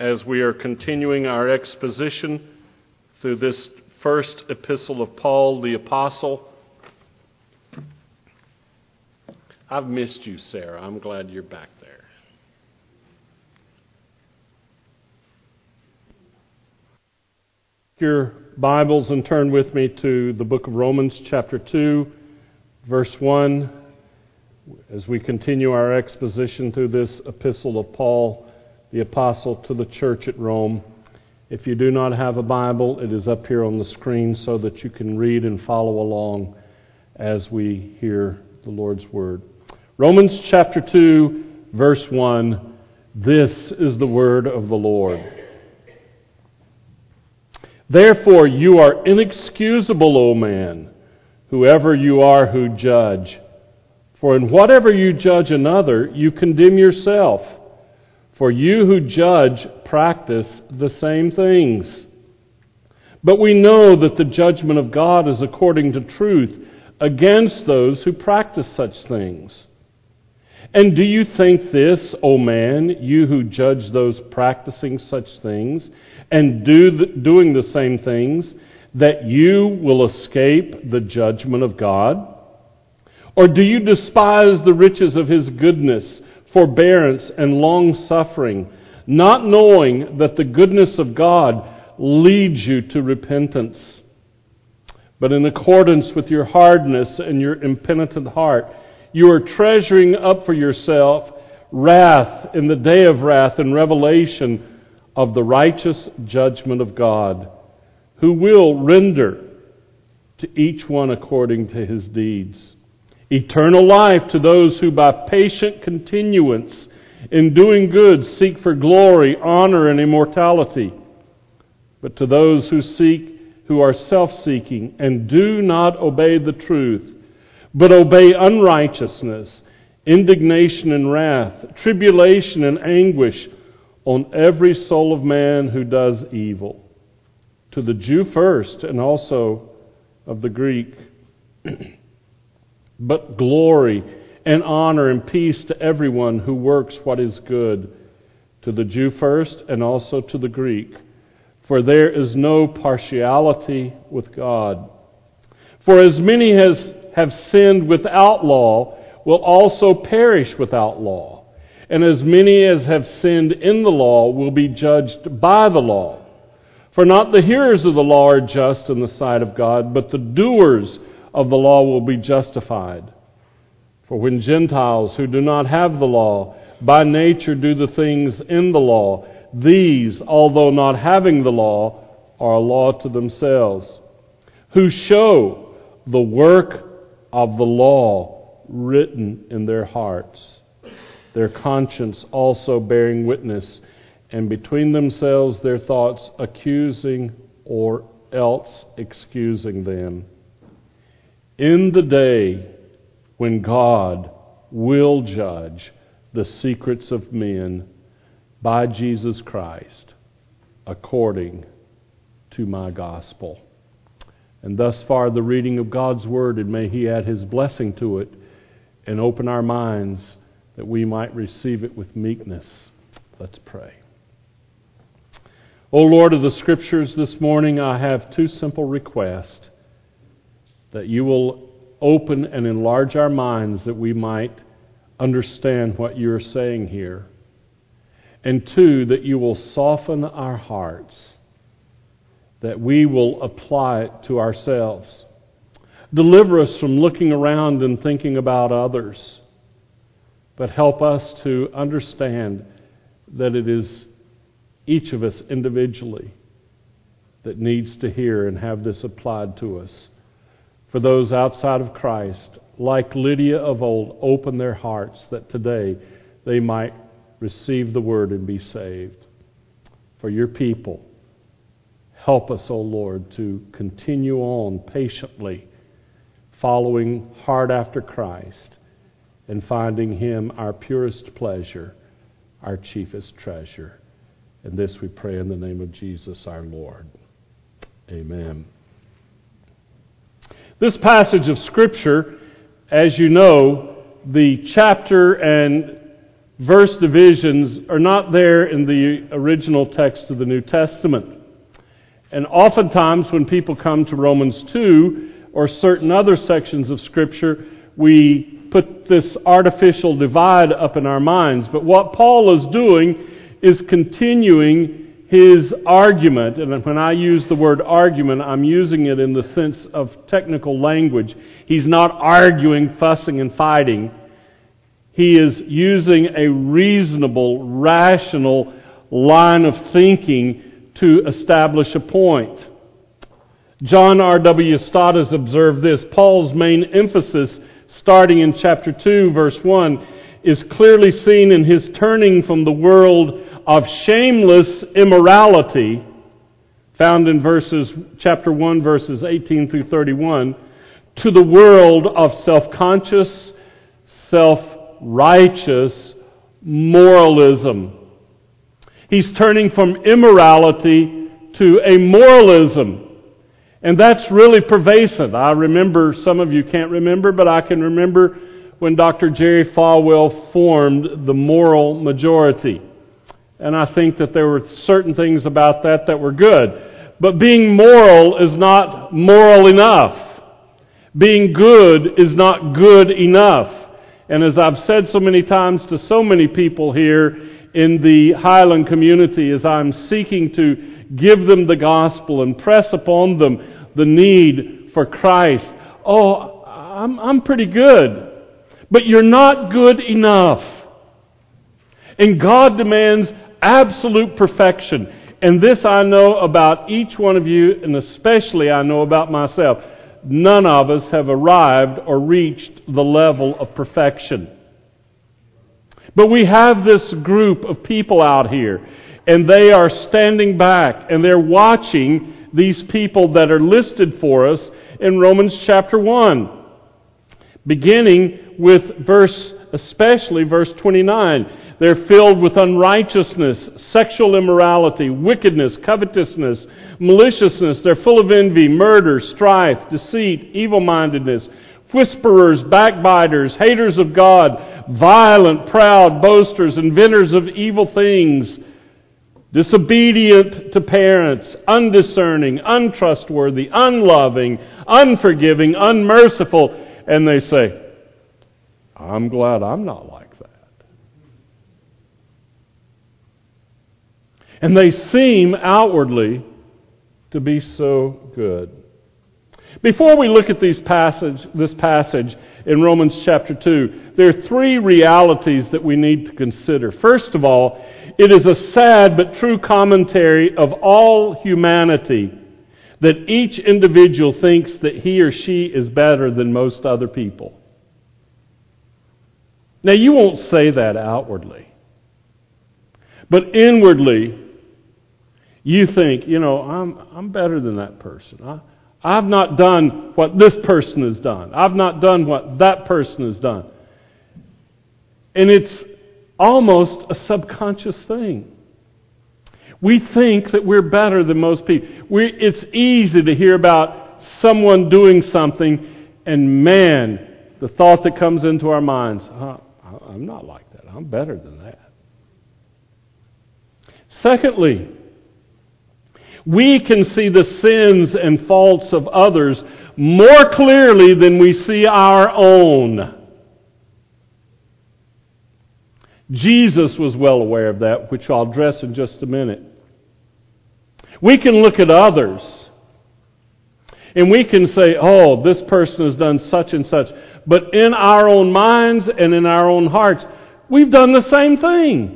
as we are continuing our exposition through this first epistle of Paul the Apostle. I've missed you, Sarah. I'm glad you're back there. Your Bibles and turn with me to the book of Romans chapter 2, verse 1, as we continue our exposition through this epistle of Paul the Apostle to the church at Rome. If you do not have a Bible, it is up here on the screen so that you can read and follow along as we hear the Lord's Word. Romans chapter 2, verse 1, this is the word of the Lord. Therefore you are inexcusable, O man, whoever you are who judge. For in whatever you judge another, you condemn yourself. For you who judge practice the same things. But we know that the judgment of God is according to truth against those who practice such things. And do you think this, O man, you who judge those practicing such things, and doing the same things, that you will escape the judgment of God? Or do you despise the riches of His goodness, forbearance, and long-suffering, not knowing that the goodness of God leads you to repentance? But in accordance with your hardness and your impenitent heart, you are treasuring up for yourself wrath in the day of wrath and revelation of the righteous judgment of God, who will render to each one according to his deeds. Eternal life to those who by patient continuance in doing good seek for glory, honor, and immortality. But to those who are self-seeking and do not obey the truth, but obey unrighteousness, indignation and wrath, tribulation and anguish on every soul of man who does evil. To the Jew first, and also of the Greek. But glory and honor and peace to everyone who works what is good, to the Jew first and also to the Greek. For there is no partiality with God. For as many as have sinned without law will also perish without law, and as many as have sinned in the law will be judged by the law. For not the hearers of the law are just in the sight of God, but the doers of the law will be justified. For when Gentiles who do not have the law by nature do the things in the law, these, although not having the law, are a law to themselves, who show the work of the law written in their hearts, their conscience also bearing witness, and between themselves their thoughts accusing or else excusing them. In the day when God will judge the secrets of men by Jesus Christ, according to my gospel. And thus far the reading of God's Word, and may He add His blessing to it and open our minds that we might receive it with meekness. Let's pray. O Lord of the Scriptures, this morning I have two simple requests: that you will open and enlarge our minds that we might understand what you're saying here. And two, that you will soften our hearts, that we will apply it to ourselves. Deliver us from looking around and thinking about others, but help us to understand that it is each of us individually that needs to hear and have this applied to us. For those outside of Christ, like Lydia of old, open their hearts that today they might receive the Word and be saved. For your people, help us, O Lord, to continue on patiently, following hard after Christ, and finding Him our purest pleasure, our chiefest treasure. And this we pray in the name of Jesus our Lord. Amen. This passage of Scripture, as you know, the chapter and verse divisions are not there in the original text of the New Testament. And oftentimes when people come to Romans 2 or certain other sections of Scripture, we put this artificial divide up in our minds. But what Paul is doing is continuing his argument. And when I use the word argument, I'm using it in the sense of technical language. He's not arguing, fussing, and fighting. He is using a reasonable, rational line of thinking to establish a point. John R.W. Stott has observed this. Paul's main emphasis, starting in chapter 2, verse 1, is clearly seen in his turning from the world of shameless immorality, found in chapter 1, verses 18 through 31, to the world of self-conscious, self-righteous moralism. He's turning from immorality to a moralism. And that's really pervasive. I remember, some of you can't remember, but I can remember when Dr. Jerry Falwell formed the moral majority. And I think that there were certain things about that were good. But being moral is not moral enough. Being good is not good enough. And as I've said so many times to so many people here in the Highland community, as I'm seeking to give them the gospel and press upon them the need for Christ. Oh, I'm pretty good. But you're not good enough. And God demands absolute perfection. And this I know about each one of you, and especially I know about myself. None of us have arrived or reached the level of perfection. But we have this group of people out here, and they are standing back, and they're watching these people that are listed for us in Romans chapter 1. Beginning with especially verse 29. They're filled with unrighteousness, sexual immorality, wickedness, covetousness, maliciousness. They're full of envy, murder, strife, deceit, evil-mindedness, whisperers, backbiters, haters of God, violent, proud, boasters, inventors of evil things, disobedient to parents, undiscerning, untrustworthy, unloving, unforgiving, unmerciful. And they say, I'm glad I'm not like that. And they seem outwardly to be so good. Before we look at this passage in Romans chapter 2, there are three realities that we need to consider. First of all, it is a sad but true commentary of all humanity that each individual thinks that he or she is better than most other people. Now, you won't say that outwardly. But inwardly, you think, I'm better than that person. I've not done what this person has done. I've not done what that person has done. And it's almost a subconscious thing. We think that we're better than most people. It's easy to hear about someone doing something, and man, the thought that comes into our minds, I'm not like that. I'm better than that. Secondly, we can see the sins and faults of others more clearly than we see our own. Jesus was well aware of that, which I'll address in just a minute. We can look at others, and we can say, oh, this person has done such and such. But in our own minds and in our own hearts, we've done the same thing.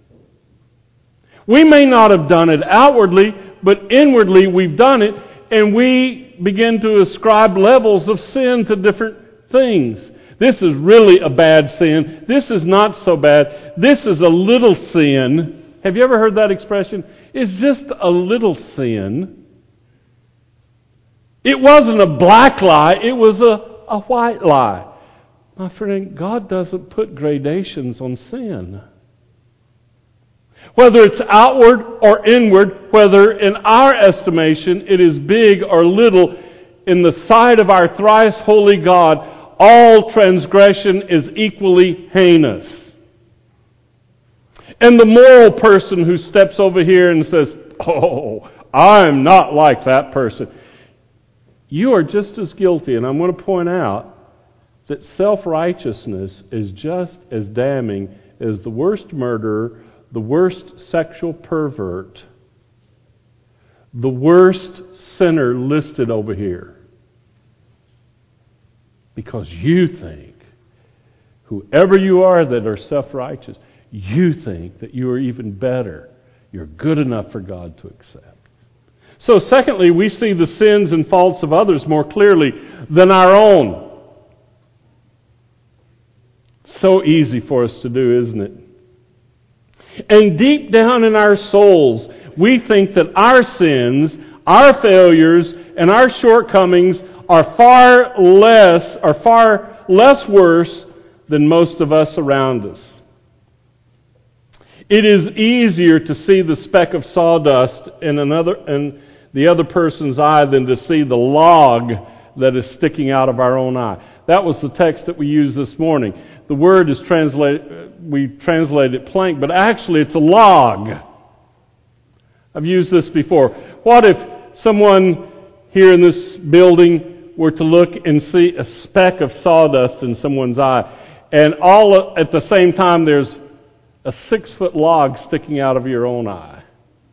We may not have done it outwardly, but inwardly we've done it, and we begin to ascribe levels of sin to different things. This is really a bad sin. This is not so bad. This is a little sin. Have you ever heard that expression? It's just a little sin. It wasn't a black lie. It was a white lie. My friend, God doesn't put gradations on sin. Whether it's outward or inward, whether in our estimation it is big or little, in the sight of our thrice holy God, all transgression is equally heinous. And the moral person who steps over here and says, "Oh, I'm not like that person." You are just as guilty, and I'm going to point out that self-righteousness is just as damning as the worst murderer, the worst sexual pervert, the worst sinner listed over here. Because you think, whoever you are that are self-righteous, you think that you are even better. You're good enough for God to accept. So secondly, we see the sins and faults of others more clearly than our own. So easy for us to do, isn't it? And deep down in our souls, we think that our sins, our failures, and our shortcomings are far less worse than most of us around us. It is easier to see the speck of sawdust in the other person's eye than to see the log that is sticking out of our own eye. That was the text that we used this morning. The word is we translate it plank, but actually it's a log. I've used this before. What if someone here in this building were to look and see a speck of sawdust in someone's eye, and all at the same time there's a 6-foot log sticking out of your own eye?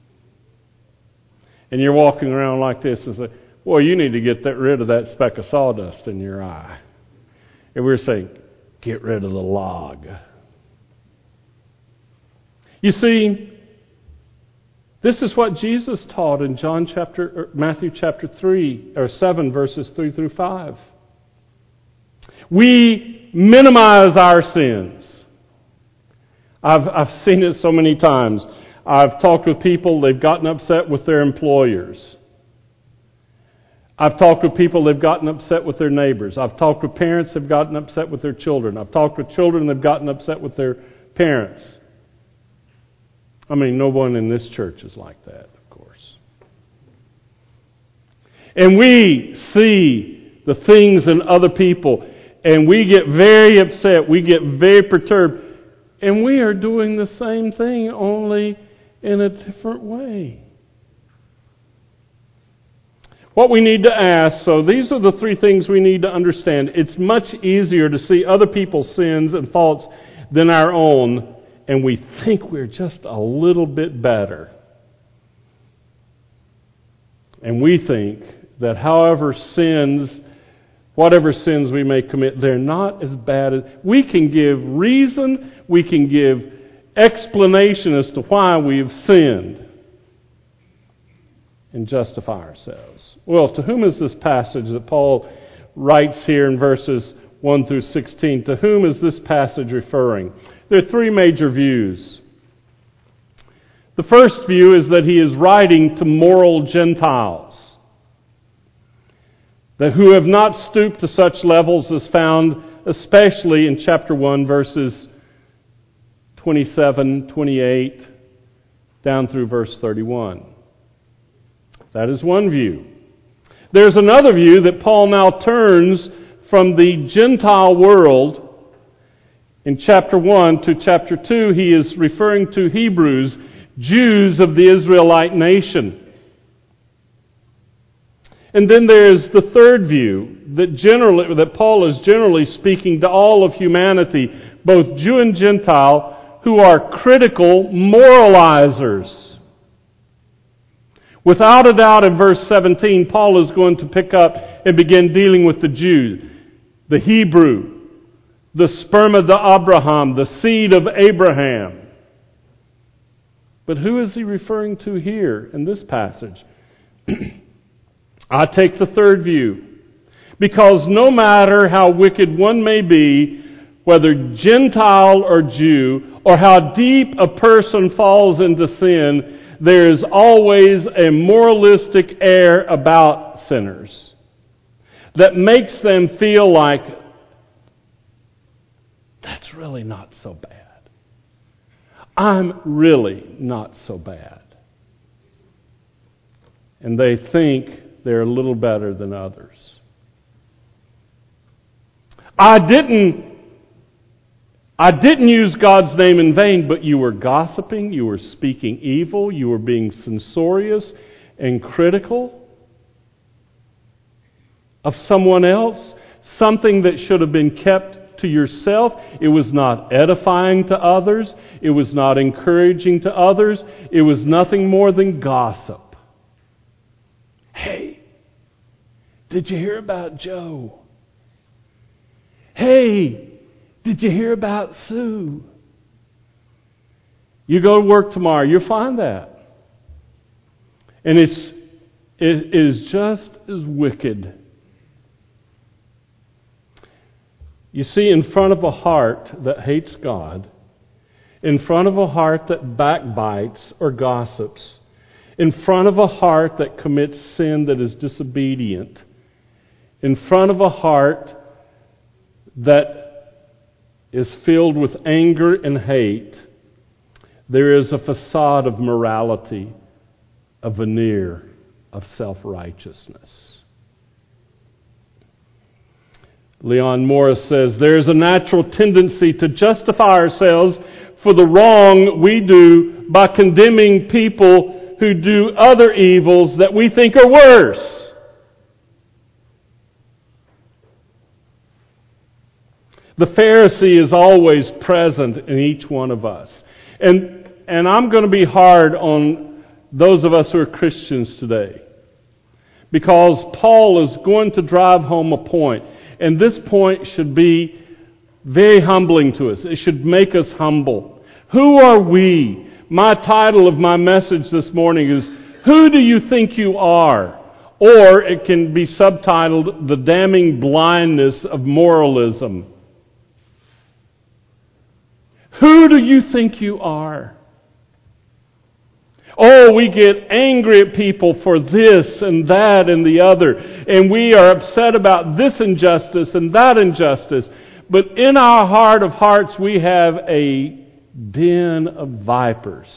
And you're walking around like this and say, "Boy, you need to get rid of that speck of sawdust in your eye." And we're saying, get rid of the log. You see, this is what Jesus taught in Matthew chapter 7, verses 3 through 5. We minimize our sins. I've seen it so many times. I've talked with people, they've gotten upset with their employers. I've talked with people, they've gotten upset with their neighbors. I've talked with parents, they've gotten upset with their children. I've talked with children, they've gotten upset with their parents. I mean, no one in this church is like that, of course. And we see the things in other people, and we get very upset, we get very perturbed, and we are doing the same thing, only in a different way. What we need to ask, so these are the 3 things we need to understand. It's much easier to see other people's sins and faults than our own, and we think we're just a little bit better. And we think that whatever sins we may commit, they're not as bad as... We can give reason, we can give explanation as to why we've sinned and justify ourselves. Well, to whom is this passage that Paul writes here in verses 1 through 16? To whom is this passage referring? There are 3 major views. The first view is that he is writing to moral Gentiles, that who have not stooped to such levels as found especially in chapter 1, verses 27, 28, down through verse 31. That is one view. There's another view that Paul now turns from the Gentile world. In chapter 1 to chapter 2, he is referring to Hebrews, Jews of the Israelite nation. And then there's the third view, that Paul is generally speaking to all of humanity, both Jew and Gentile, who are critical moralizers. Without a doubt, in verse 17, Paul is going to pick up and begin dealing with the Jew, the Hebrew, the sperm of Abraham, the seed of Abraham. But who is he referring to here in this passage? I take the third view. Because no matter how wicked one may be, whether Gentile or Jew, or how deep a person falls into sin, there is always a moralistic air about sinners that makes them feel like, that's really not so bad. I'm really not so bad. And they think they're a little better than others. I didn't I didn't use God's name in vain, but you were gossiping, you were speaking evil, you were being censorious and critical of someone else, something that should have been kept to yourself. It was not edifying to others. It was not encouraging to others. It was nothing more than gossip. Hey, did you hear about Joe? Hey, did you hear about Sue? You go to work tomorrow, you'll find that. And it is just as wicked. You see, in front of a heart that hates God, in front of a heart that backbites or gossips, in front of a heart that commits sin that is disobedient, in front of a heart that is filled with anger and hate, there is a facade of morality, a veneer of self-righteousness. Leon Morris says, there is a natural tendency to justify ourselves for the wrong we do by condemning people who do other evils that we think are worse. The Pharisee is always present in each one of us. And I'm going to be hard on those of us who are Christians today, because Paul is going to drive home a point. And this point should be very humbling to us. It should make us humble. Who are we? My title of my message this morning is, Who Do You Think You Are? Or it can be subtitled, The Damning Blindness of Moralism. Who do you think you are? Oh, we get angry at people for this and that and the other. And we are upset about this injustice and that injustice. But in our heart of hearts, we have a den of vipers.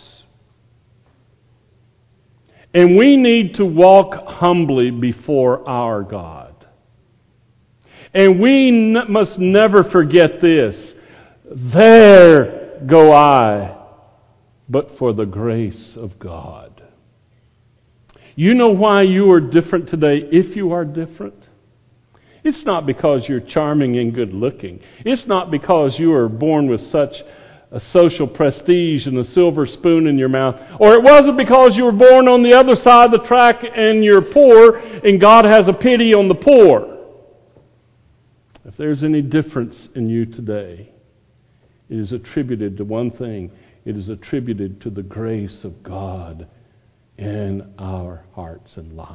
And we need to walk humbly before our God. And we must never forget this. There go I, but for the grace of God. You know why you are different today, if you are different? It's not because you're charming and good looking. It's not because you are born with such a social prestige and a silver spoon in your mouth. Or it wasn't because you were born on the other side of the track and you're poor and God has a pity on the poor. If there's any difference in you today, it is attributed to one thing. It is attributed to the grace of God in our hearts and lives.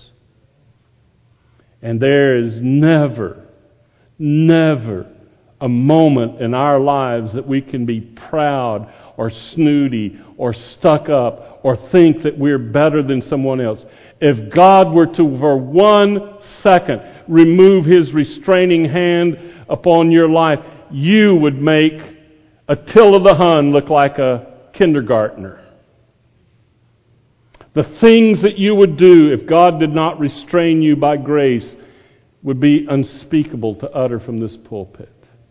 And there is never a moment in our lives that we can be proud or snooty or stuck up or think that we're better than someone else. If God were to, for 1 second, remove His restraining hand upon your life, you would make Attila the Hun look like a kindergartner. The things that you would do if God did not restrain you by grace would be unspeakable to utter from this pulpit.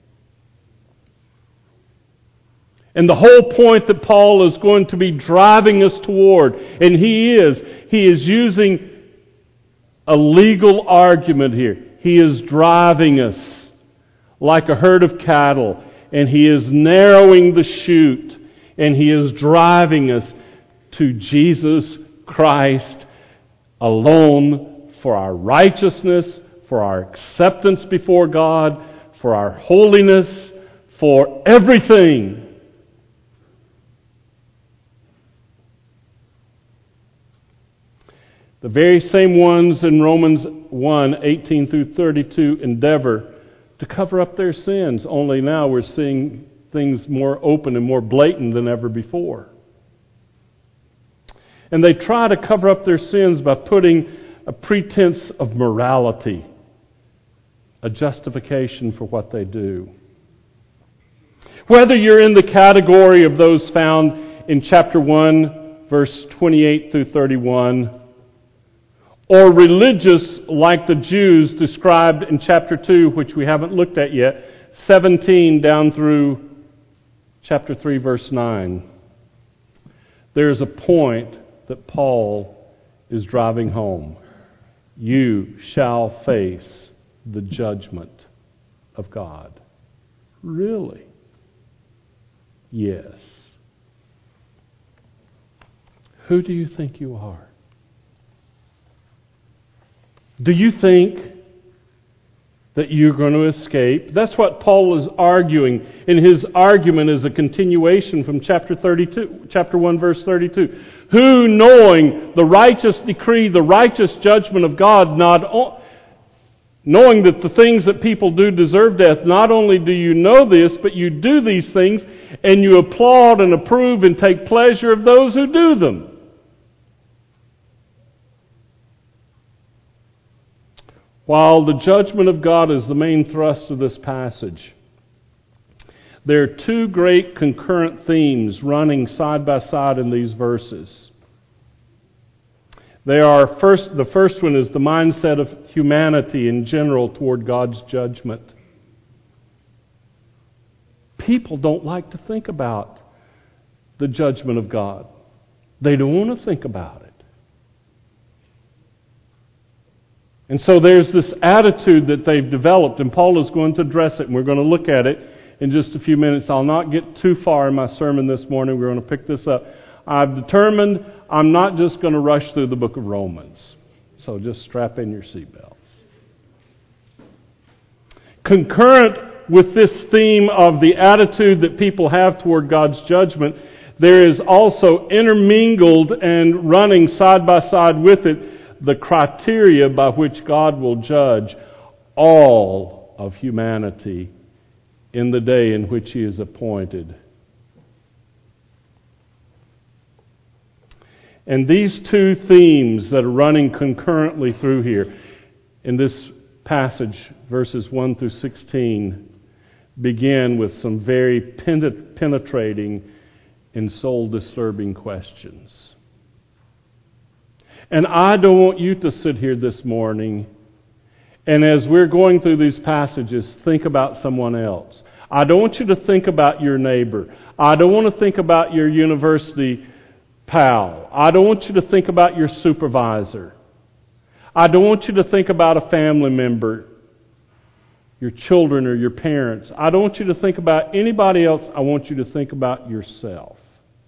And the whole point that Paul is going to be driving us toward, and he is using a legal argument here. He is driving us like a herd of cattle, and he is narrowing the chute, and he is driving us to Jesus Christ alone for our righteousness, for our acceptance before God, for our holiness, for everything. The very same ones in Romans 1:18 through 32 endeavor to cover up their sins, only now we're seeing things more open and more blatant than ever before. And they try to cover up their sins by putting a pretense of morality, a justification for what they do. Whether you're in the category of those found in chapter 1, verse 28 through 31, or religious like the Jews described in chapter 2, which we haven't looked at yet, 17 down through chapter 3, verse 9, there's a point that Paul is driving home. You shall face the judgment of God. Really? Yes. Who do you think you are? Do you think that you're going to escape? That's what Paul is arguing. And his argument is a continuation from chapter 1, verse 32. Who, knowing the righteous decree, the righteous judgment of God, knowing that the things that people do deserve death, not only do you know this, but you do these things, and you applaud and approve and take pleasure of those who do them. While the judgment of God is the main thrust of this passage, there are two great concurrent themes running side by side in these verses. The first one is the mindset of humanity in general toward God's judgment. People don't like to think about the judgment of God. They don't want to think about it. And so there's this attitude that they've developed, and Paul is going to address it, and we're going to look at it in just a few minutes. I'll not get too far in my sermon this morning. We're going to pick this up. I've determined I'm not just going to rush through the book of Romans. So just strap in your seatbelts. Concurrent with this theme of the attitude that people have toward God's judgment, there is also intermingled and running side by side with it the criteria by which God will judge all of humanity in the day in which He is appointed. And these two themes that are running concurrently through here in this passage, verses 1 through 16, begin with some very penetrating and soul-disturbing questions. And I don't want you to sit here this morning and as we're going through these passages, think about someone else. I don't want you to think about your neighbor. I don't want to think about your university pal. I don't want you to think about your supervisor. I don't want you to think about a family member, your children or your parents. I don't want you to think about anybody else. I want you to think about yourself.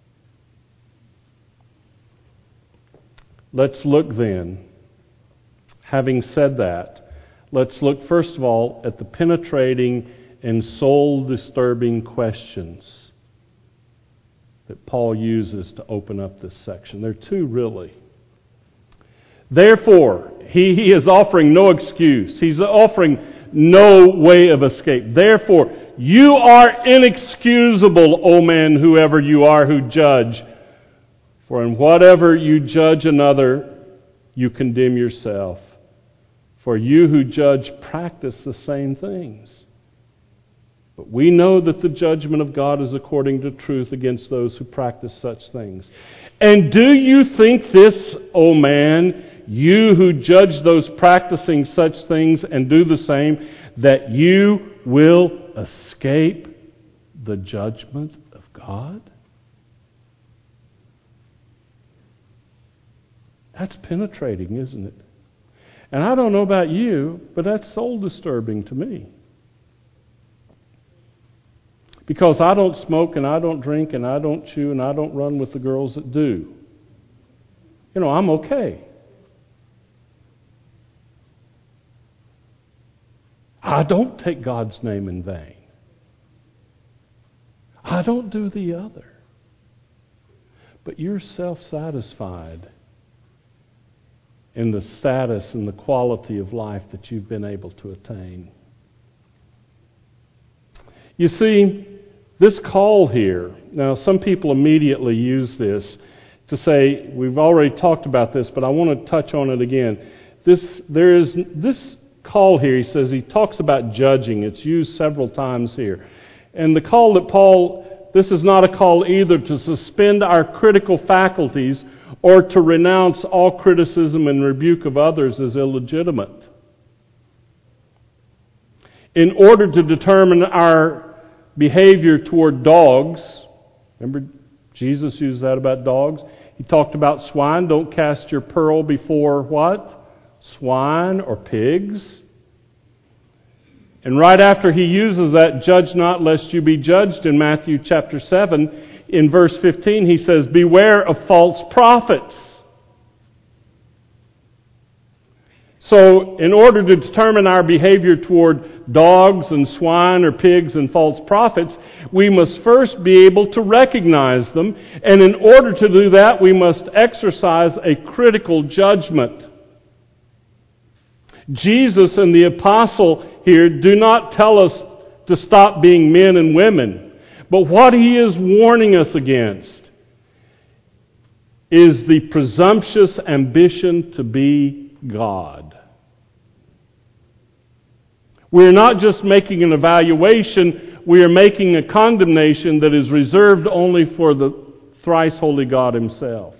Let's look then, having said that, let's look first of all at the penetrating and soul-disturbing questions that Paul uses to open up this section. There are two, really. Therefore, he is offering no excuse. He's offering no way of escape. Therefore, you are inexcusable, O man, whoever you are who judge. For in whatever you judge another, you condemn yourself. For you who judge practice the same things. But we know that the judgment of God is according to truth against those who practice such things. And do you think this, O man, you who judge those practicing such things and do the same, that you will escape the judgment of God? That's penetrating, isn't it? And I don't know about you, but that's soul-disturbing to me. Because I don't smoke and I don't drink and I don't chew and I don't run with the girls that do. You know, I'm okay. I don't take God's name in vain. I don't do the other. But you're self-satisfied in the status and the quality of life that you've been able to attain. You see, this call here, now some people immediately use this to say, we've already talked about this, but I want to touch on it again. There is this call here, he talks about judging. It's used several times here. And the call that Paul, this is not a call either to suspend our critical faculties or to renounce all criticism and rebuke of others as illegitimate. In order to determine behavior toward dogs. Remember, Jesus used that about dogs. He talked about swine. Don't cast your pearl before what? Swine or pigs. And right after he uses that, judge not lest you be judged, in Matthew chapter 7, in verse 15, he says, beware of false prophets. So, in order to determine our behavior toward dogs and swine or pigs and false prophets, we must first be able to recognize them. And in order to do that, we must exercise a critical judgment. Jesus and the apostle here do not tell us to stop being men and women. But what he is warning us against is the presumptuous ambition to be God. We're not just making an evaluation, we are making a condemnation that is reserved only for the thrice holy God himself.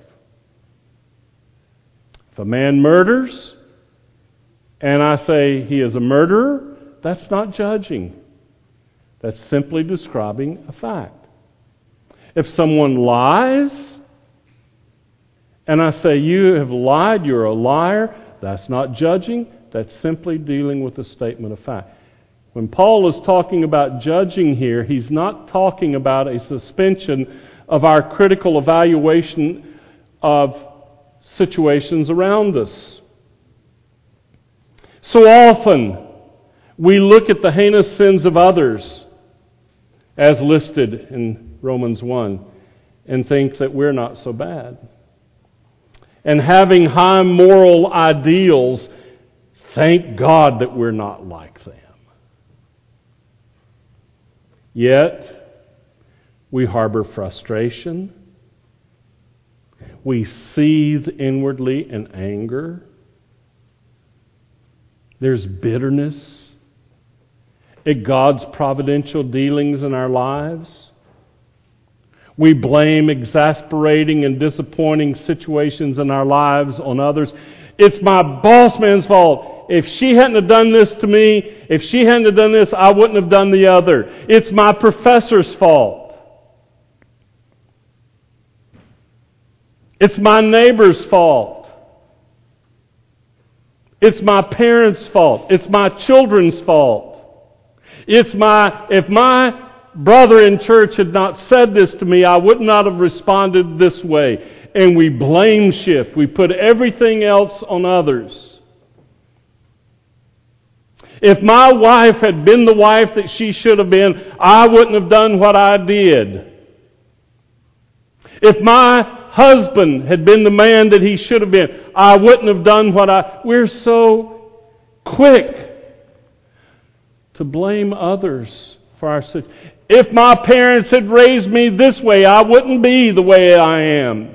If a man murders, and I say he is a murderer, that's not judging. That's simply describing a fact. If someone lies, and I say you have lied, you're a liar, that's not judging. That's simply dealing with a statement of fact. When Paul is talking about judging here, he's not talking about a suspension of our critical evaluation of situations around us. So often, we look at the heinous sins of others, as listed in Romans 1, and think that we're not so bad. And having high moral ideals, thank God that we're not like them. Yet, we harbor frustration. We seethe inwardly in anger. There's bitterness at God's providential dealings in our lives. We blame exasperating and disappointing situations in our lives on others. It's my boss man's fault. If she hadn't have done this to me, if she hadn't have done this, I wouldn't have done the other. It's my professor's fault. It's my neighbor's fault. It's my parents' fault. It's my children's fault. If my brother in church had not said this to me, I would not have responded this way. And we blame shift. We put everything else on others. If my wife had been the wife that she should have been, I wouldn't have done what I did. If my husband had been the man that he should have been, I wouldn't have done what We're so quick to blame others for our situation. If my parents had raised me this way, I wouldn't be the way I am.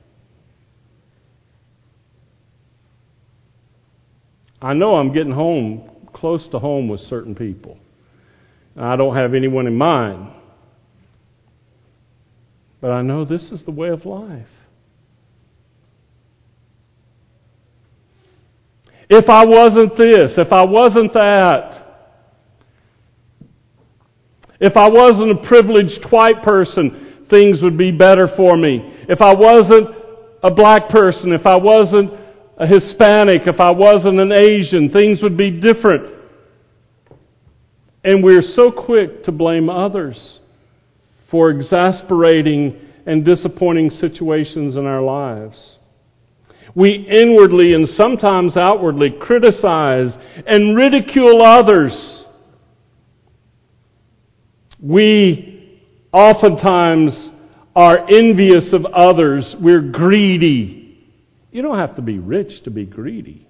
I know I'm getting close to home with certain people. I don't have anyone in mind. But I know this is the way of life. If I wasn't this, if I wasn't that, if I wasn't a privileged white person, things would be better for me. If I wasn't a black person, if I wasn't a Hispanic, if I wasn't an Asian, things would be different. And we're so quick to blame others for exasperating and disappointing situations in our lives. We inwardly and sometimes outwardly criticize and ridicule others. We oftentimes are envious of others. We're greedy. You don't have to be rich to be greedy.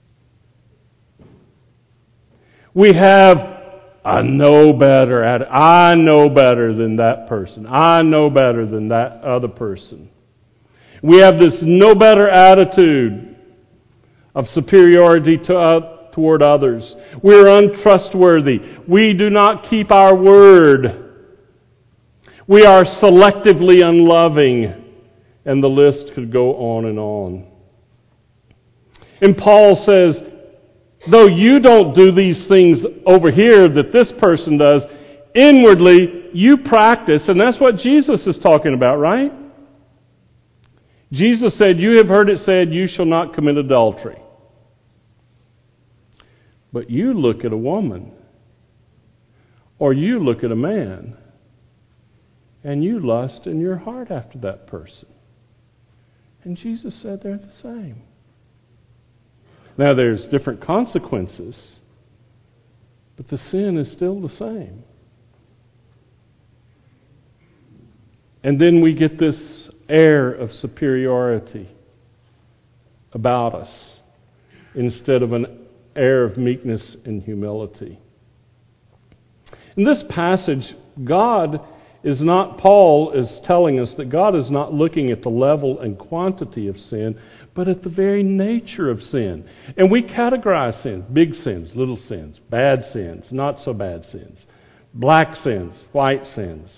We have I know better than that person. I know better than that other person. We have this know better attitude of superiority toward others. We're untrustworthy. We do not keep our word. We are selectively unloving. And the list could go on and on. And Paul says, though you don't do these things over here that this person does, Inwardly, you practice, and that's what Jesus is talking about, right? Jesus said, "You have heard it said, you shall not commit adultery." But you look at a woman, or you look at a man, and you lust in your heart after that person. And Jesus said they're the same. Now there's different consequences, but the sin is still the same. And then we get this air of superiority about us instead of an air of meekness and humility. In this passage, Paul is telling us that God is not looking at the level and quantity of sin, but at the very nature of sin. And we categorize sins: big sins, little sins, bad sins, not so bad sins, black sins, white sins.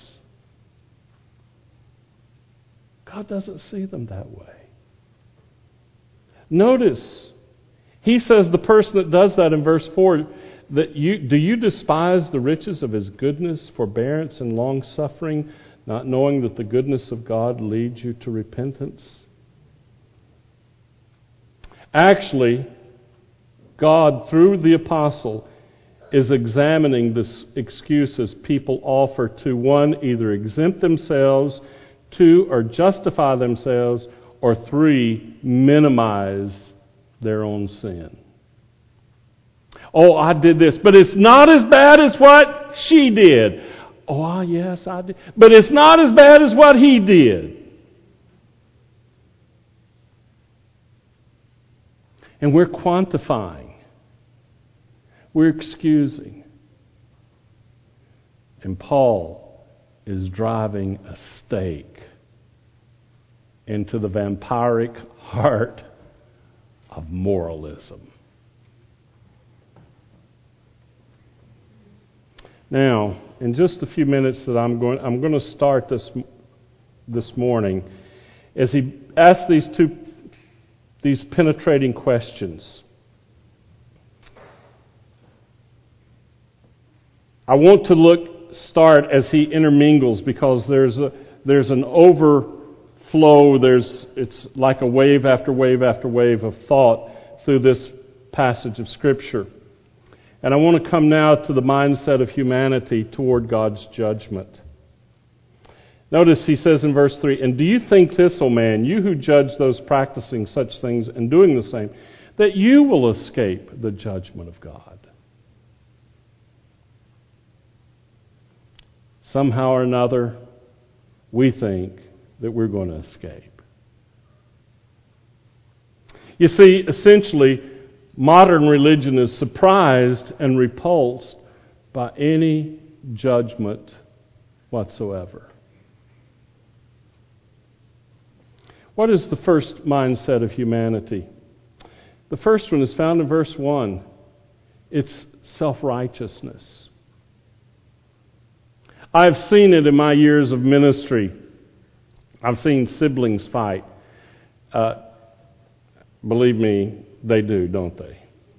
God doesn't see them that way. Notice, he says the person that does that in verse 4, do you despise the riches of His goodness, forbearance, and long-suffering, not knowing that the goodness of God leads you to repentance? Actually, God, through the apostle, is examining the excuses people offer to, one, either exempt themselves, two, or justify themselves, or three, minimize their own sin. Oh, I did this, but it's not as bad as what she did. Oh, yes, I did. But it's not as bad as what he did. And we're quantifying. We're excusing. And Paul is driving a stake into the vampiric heart of moralism. Now, in just a few minutes that I'm going to start this morning, as he asks these penetrating questions. I want to start as he intermingles, because there's an overflow. It's like a wave after wave after wave of thought through this passage of Scripture. And I want to come now to the mindset of humanity toward God's judgment. Notice he says in verse 3, "And do you think this, O man, you who judge those practicing such things and doing the same, that you will escape the judgment of God?" Somehow or another, we think that we're going to escape. You see, essentially, modern religion is surprised and repulsed by any judgment whatsoever. What is the first mindset of humanity? The first one is found in verse 1. It's self-righteousness. I've seen it in my years of ministry. I've seen siblings fight. Believe me, they do, don't they?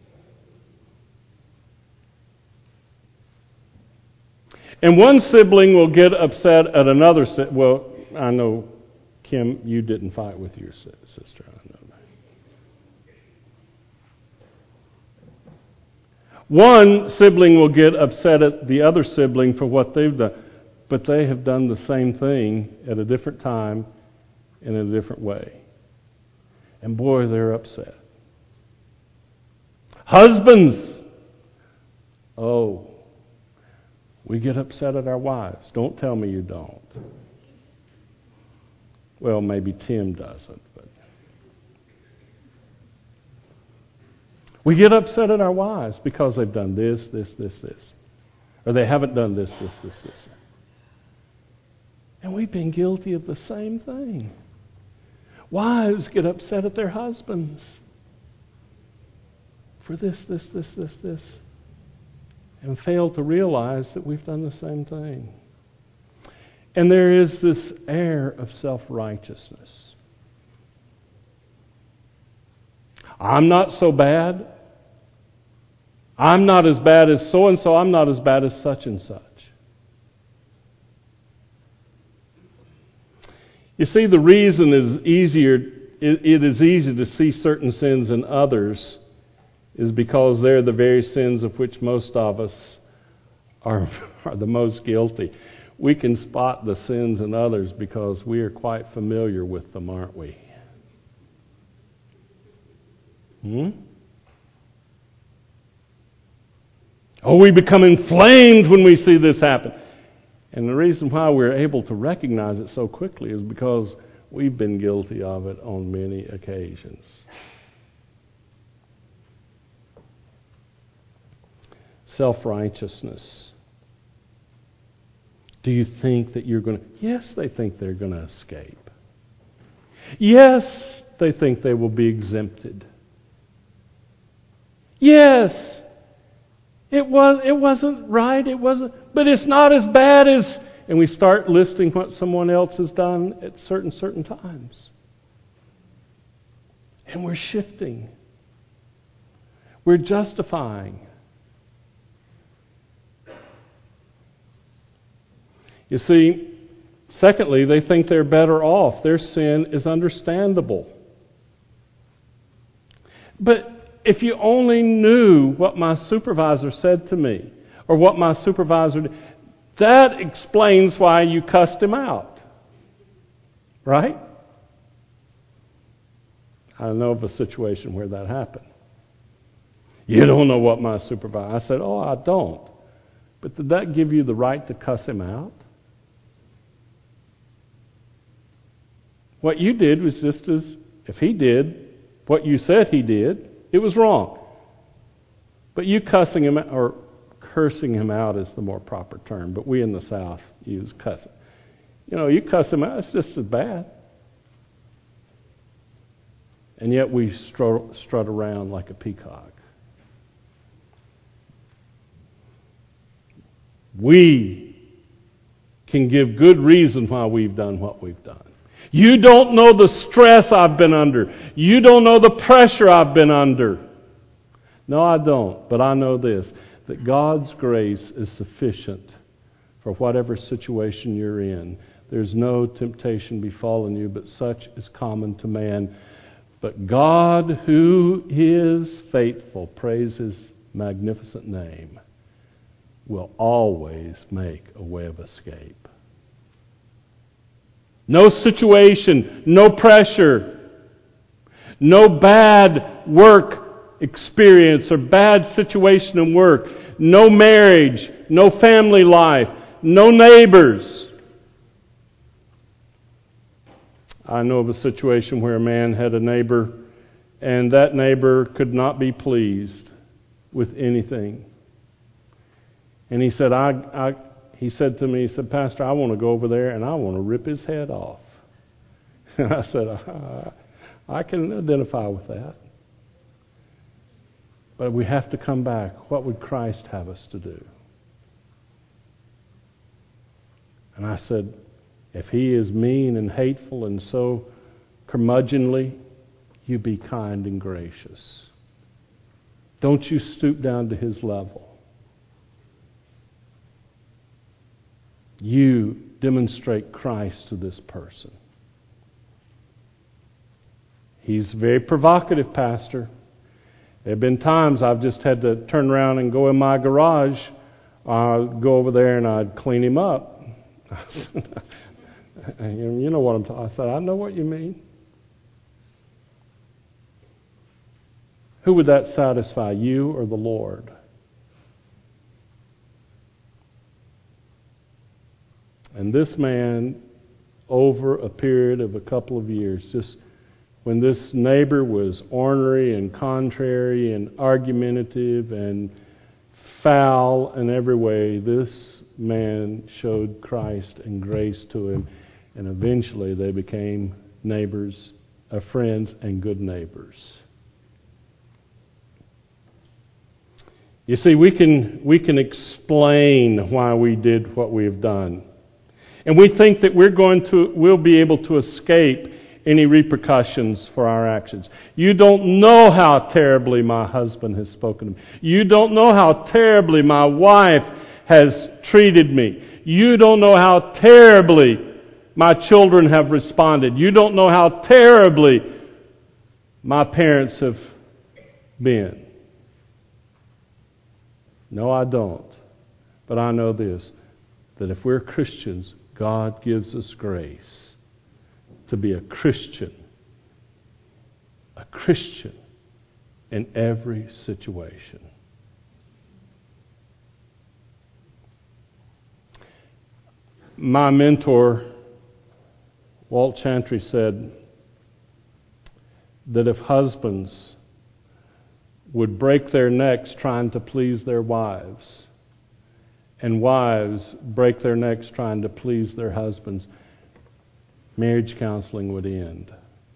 And one sibling will get upset at another sibling. Well, I know, Kim, you didn't fight with your sister. I know that. One sibling will get upset at the other sibling for what they've done, but they have done the same thing at a different time and in a different way. And boy, they're upset. Husbands, we get upset at our wives. Don't tell me you don't. Well, maybe Tim doesn't, but we get upset at our wives because they've done this, or they haven't done this. And we've been guilty of the same thing. Wives get upset at their husbands for this, and fail to realize that we've done the same thing. And there is this air of self-righteousness. I'm not so bad. I'm not as bad as so-and-so. I'm not as bad as such and such. You see, the reason is it is easy to see certain sins in others is because they're the very sins of which most of us are the most guilty. We can spot the sins in others because we are quite familiar with them, aren't we? Oh, we become inflamed when we see this happen. And the reason why we're able to recognize it so quickly is because we've been guilty of it on many occasions. Self-righteousness. Do you think that you're going to... Yes, they think they're going to escape. Yes, they think they will be exempted. Yes, it wasn't right, but it's not as bad as... And we start listing what someone else has done at certain times. And we're shifting. We're justifying. You see, secondly, they think they're better off. Their sin is understandable. But if you only knew what my supervisor said to me, or what my supervisor did, that explains why you cussed him out. Right? I know of a situation where that happened. You don't know what my supervisor... I said, I don't. But did that give you the right to cuss him out? What you did was just as... If he did what you said he did, it was wrong. But you cussing him out, or cursing him out is the more proper term, but we in the South use cussing. You cuss him out, it's just as bad. And yet we strut around like a peacock. We can give good reason why we've done what we've done. You don't know the stress I've been under. You don't know the pressure I've been under. No, I don't. But I know this, that God's grace is sufficient for whatever situation you're in. There's no temptation befallen you, but such is common to man. But God, who is faithful, praise His magnificent name, will always make a way of escape. No situation, no pressure, no bad work experience or bad situation in work, no marriage, no family life, no neighbors. I know of a situation where a man had a neighbor, and that neighbor could not be pleased with anything. And he said, he said to me, Pastor, I want to go over there and I want to rip his head off. And I said, I can identify with that. But we have to come back. What would Christ have us to do? And I said, if he is mean and hateful and so curmudgeonly, you be kind and gracious. Don't you stoop down to his level. You demonstrate Christ to this person. He's very provocative, Pastor. There have been times I've just had to turn around and go in my garage. I'd go over there and I'd clean him up. You know what I'm talking about. I said, I know what you mean. Who would that satisfy, you or the Lord? And this man, over a period of a couple of years, just when this neighbor was ornery and contrary and argumentative and foul in every way, this man showed Christ and grace to him, and eventually they became neighbors, friends, and good neighbors. You see, we can explain why we did what we have done. And we think that we'll be able to escape any repercussions for our actions. You don't know how terribly my husband has spoken to me. You don't know how terribly my wife has treated me. You don't know how terribly my children have responded. You don't know how terribly my parents have been. No, I don't. But I know this, that if we're Christians, God gives us grace to be a Christian in every situation. My mentor, Walt Chantry, said that if husbands would break their necks trying to please their wives, and wives break their necks trying to please their husbands, marriage counseling would end.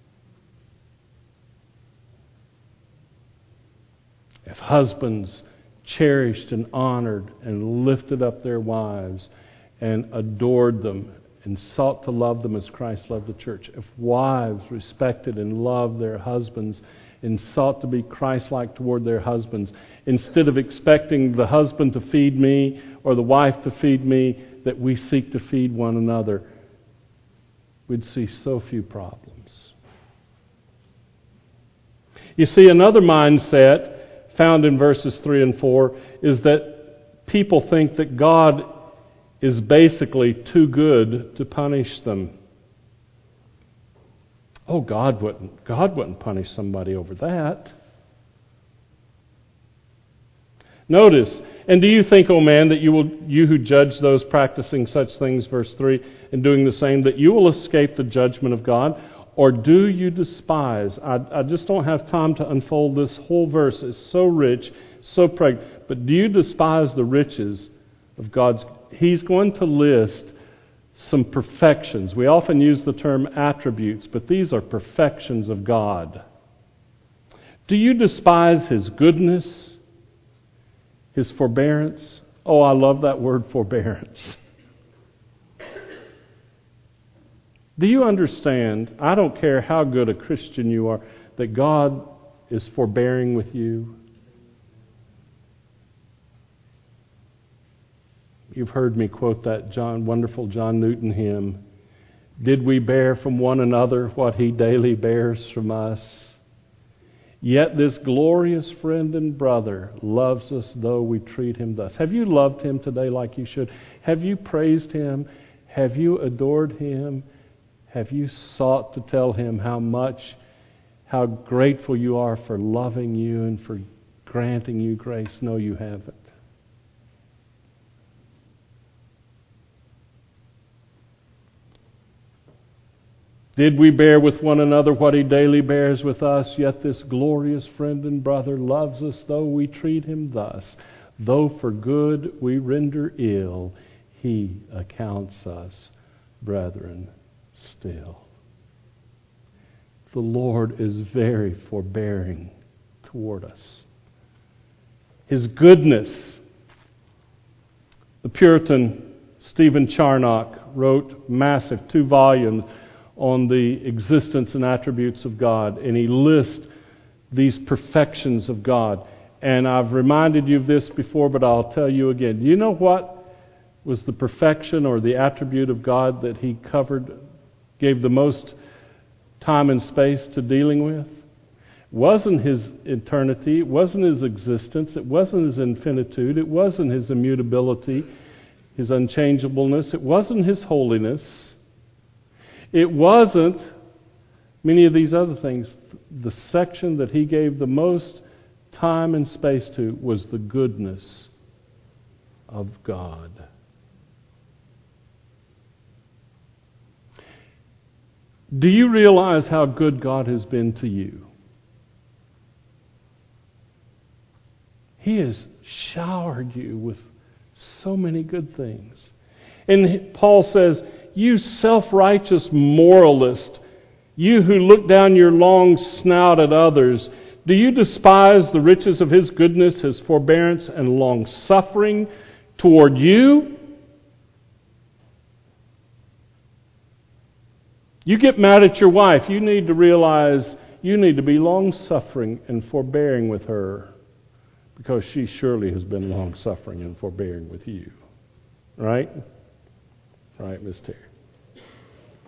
If husbands cherished and honored and lifted up their wives and adored them and sought to love them as Christ loved the church, if wives respected and loved their husbands and sought to be Christ-like toward their husbands, instead of expecting the husband to feed me or the wife to feed me, that we seek to feed one another, we'd see so few problems. You see, another mindset found in verses 3 and 4 is that people think that God is basically too good to punish them. Oh, God wouldn't punish somebody over that. Notice, and do you think, O man, that you who judge those practicing such things, verse 3, and doing the same, that you will escape the judgment of God? Or do you despise? I just don't have time to unfold this whole verse. It's so rich, so pregnant. But do you despise the riches of God's? He's going to list some perfections. We often use the term attributes, but these are perfections of God. Do you despise His goodness, His forbearance? Oh, I love that word, forbearance. Do you understand, I don't care how good a Christian you are, that God is forbearing with you? You've heard me quote that wonderful John Newton hymn, "Did we bear from one another what He daily bears from us? Yet this glorious friend and brother loves us though we treat Him thus." Have you loved Him today like you should? Have you praised Him? Have you adored Him? Have you sought to tell Him how grateful you are for loving you and for granting you grace? No, you haven't. Did we bear with one another what He daily bears with us? Yet this glorious friend and brother loves us though we treat him thus. Though for good we render ill, He accounts us brethren still. The Lord is very forbearing toward us. His goodness. The Puritan Stephen Charnock wrote massive 2 volumes on the existence and attributes of God, and he lists these perfections of God. And I've reminded you of this before, but I'll tell you again. Do you know what was the perfection or the attribute of God that he gave the most time and space to dealing with? It wasn't His eternity, it wasn't His existence, it wasn't His infinitude, it wasn't His immutability, His unchangeableness, it wasn't His holiness, it wasn't many of these other things. The section that He gave the most time and space to was the goodness of God. Do you realize how good God has been to you? He has showered you with so many good things. And Paul says, you self-righteous moralist, you who look down your long snout at others, do you despise the riches of His goodness, His forbearance, and long-suffering toward you? You get mad at your wife, you need to realize you need to be long-suffering and forbearing with her, because she surely has been long-suffering and forbearing with you. Right? Right, Miss Terry?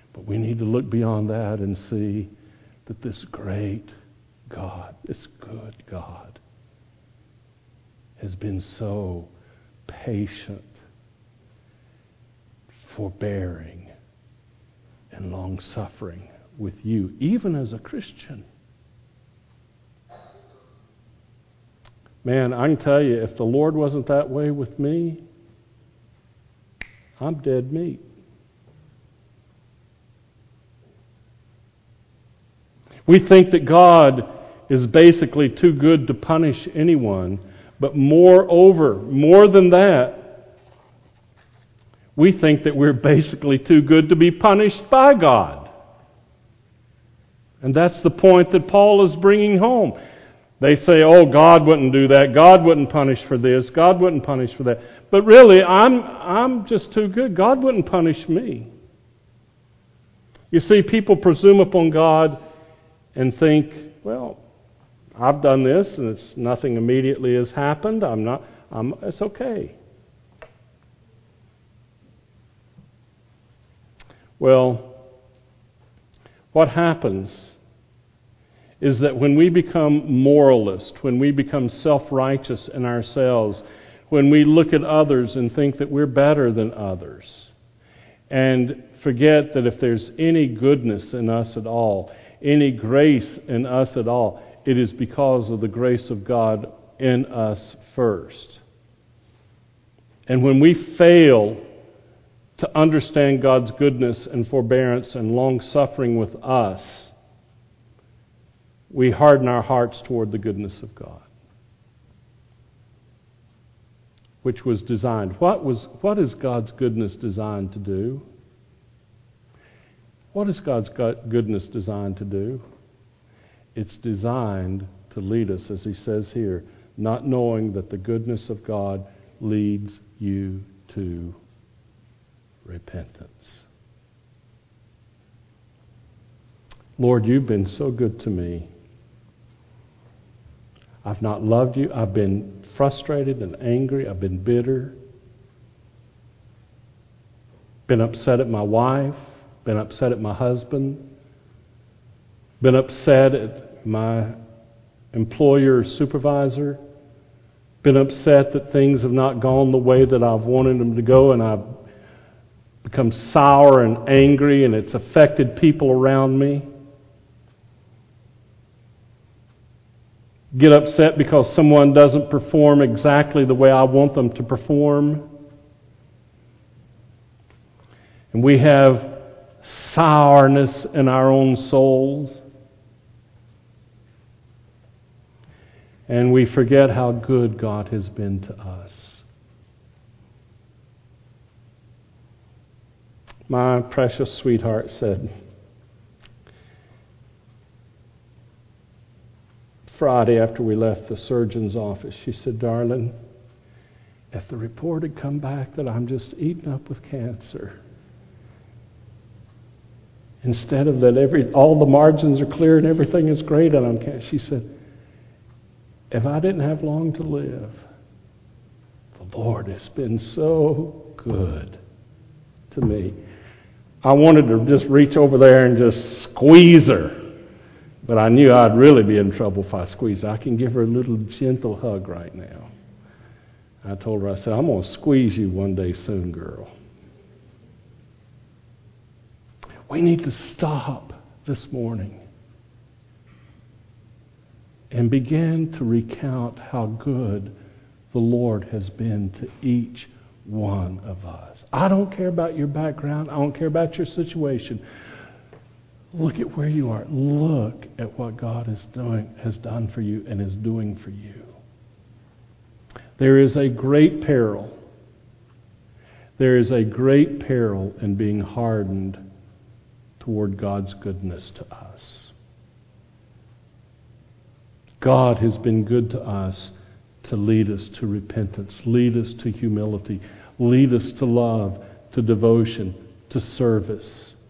But we need to look beyond that and see that this great God, this good God, has been so patient, forbearing, and long-suffering with you, even as a Christian. Man, I can tell you, if the Lord wasn't that way with me, I'm dead meat. We think that God is basically too good to punish anyone, but moreover, more than that, we think that we're basically too good to be punished by God. And that's the point that Paul is bringing home. They say, oh, God wouldn't do that. God wouldn't punish for this. God wouldn't punish for that. But really, I'm just too good. God wouldn't punish me. You see, people presume upon God and think, well, I've done this and nothing immediately has happened. It's okay. Well, what happens is that when we become moralist, when we become self-righteous in ourselves, when we look at others and think that we're better than others, and forget that if there's any goodness in us at all, any grace in us at all, it is because of the grace of God in us first. And when we fail to understand God's goodness and forbearance and long-suffering with us, we harden our hearts toward the goodness of God, which was designed. What is God's goodness designed to do? What is God's goodness designed to do? It's designed to lead us, as he says here, not knowing that the goodness of God leads you to repentance. Lord, you've been so good to me. I've not loved you. I've been frustrated and angry. I've been bitter. Been upset at my wife. Been upset at my husband. Been upset at my employer or supervisor. Been upset that things have not gone the way that I've wanted them to go, and I've become sour and angry, and it's affected people around me. Get upset because someone doesn't perform exactly the way I want them to perform. And we have sourness in our own souls. And we forget how good God has been to us. My precious sweetheart said, Friday after we left the surgeon's office, she said, darling, if the report had come back that I'm just eaten up with cancer, instead of that all the margins are clear and everything is great and I'm cancer, she said, if I didn't have long to live, the Lord has been so good to me. I wanted to just reach over there and just squeeze her. But I knew I'd really be in trouble if I squeezed her. I can give her a little gentle hug right now. I told her, I said, I'm going to squeeze you one day soon, girl. We need to stop this morning and begin to recount how good the Lord has been to each one of us. I don't care about your background. I don't care about your situation. Look at where you are. Look at what God has done for you and is doing for you. There is a great peril. There is a great peril in being hardened toward God's goodness to us. God has been good to us to lead us to repentance, lead us to humility, lead us to love, to devotion, to service.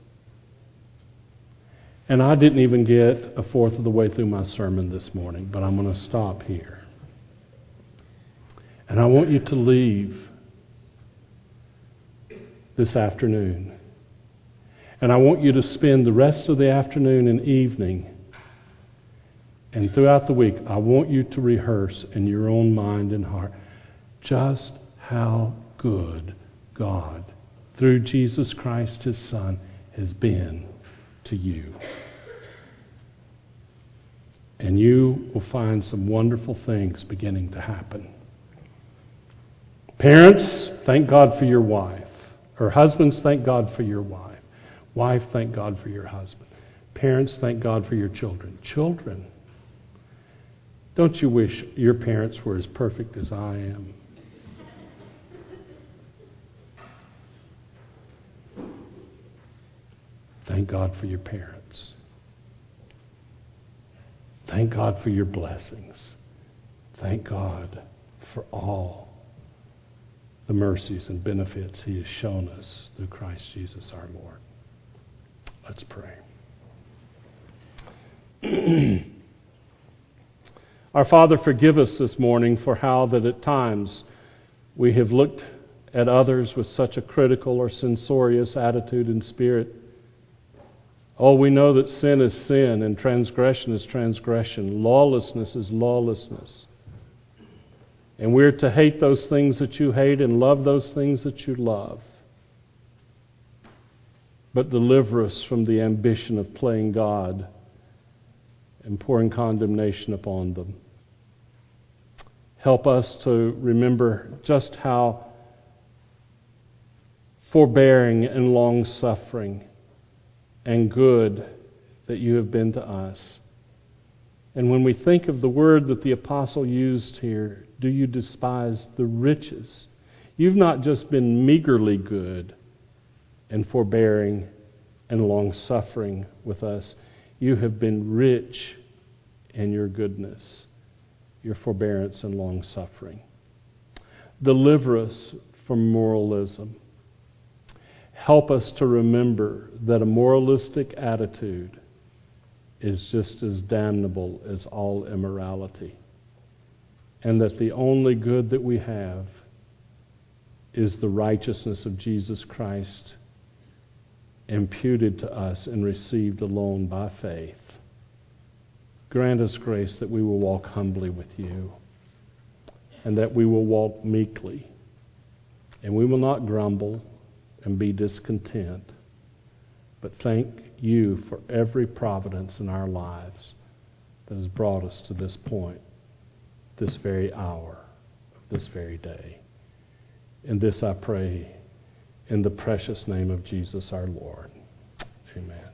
And I didn't even get a fourth of the way through my sermon this morning, but I'm going to stop here. And I want you to leave this afternoon And I want you to spend the rest of the afternoon and evening and throughout the week, I want you to rehearse in your own mind and heart just how good God, through Jesus Christ, His Son, has been to you. And you will find some wonderful things beginning to happen. Parents, thank God for your wife. Or husbands, thank God for your wife. Wife, thank God for your husband. Parents, thank God for your children. Children, don't you wish your parents were as perfect as I am? Thank God for your parents. Thank God for your blessings. Thank God for all the mercies and benefits He has shown us through Christ Jesus our Lord. Let's pray. Our Father, forgive us this morning for how that at times we have looked at others with such a critical or censorious attitude and spirit. Oh, we know that sin is sin and transgression is transgression. Lawlessness is lawlessness. And we're to hate those things that you hate and love those things that you love. But deliver us from the ambition of playing God and pouring condemnation upon them. Help us to remember just how forbearing and long-suffering and good that you have been to us. And when we think of the word that the apostle used here, do you despise the riches? You've not just been meagerly good and forbearing and long-suffering with us. You have been rich in your goodness, your forbearance and long-suffering. Deliver us from moralism. Help us to remember that a moralistic attitude is just as damnable as all immorality, and that the only good that we have is the righteousness of Jesus Christ imputed to us and received alone by faith. Grant us grace that we will walk humbly with you, and that we will walk meekly, and we will not grumble and be discontent, but thank you for every providence in our lives that has brought us to this point, this very hour, this very day. And this I pray in the precious name of Jesus our Lord. Amen.